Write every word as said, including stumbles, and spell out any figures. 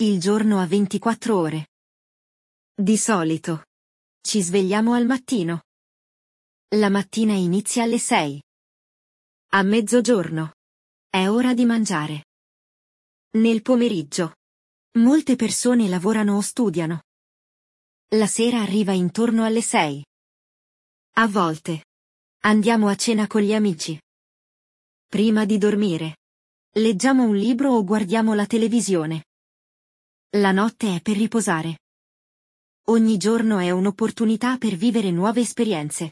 Il giorno ha ventiquattro ore. Di solito. Ci svegliamo al mattino. La mattina inizia alle sei. A mezzogiorno. È ora di mangiare. Nel pomeriggio. Molte persone lavorano o studiano. La sera arriva intorno alle sei. A volte. Andiamo a cena con gli amici. Prima di dormire. Leggiamo un libro o guardiamo la televisione. La notte è per riposare. Ogni giorno è un'opportunità per vivere nuove esperienze.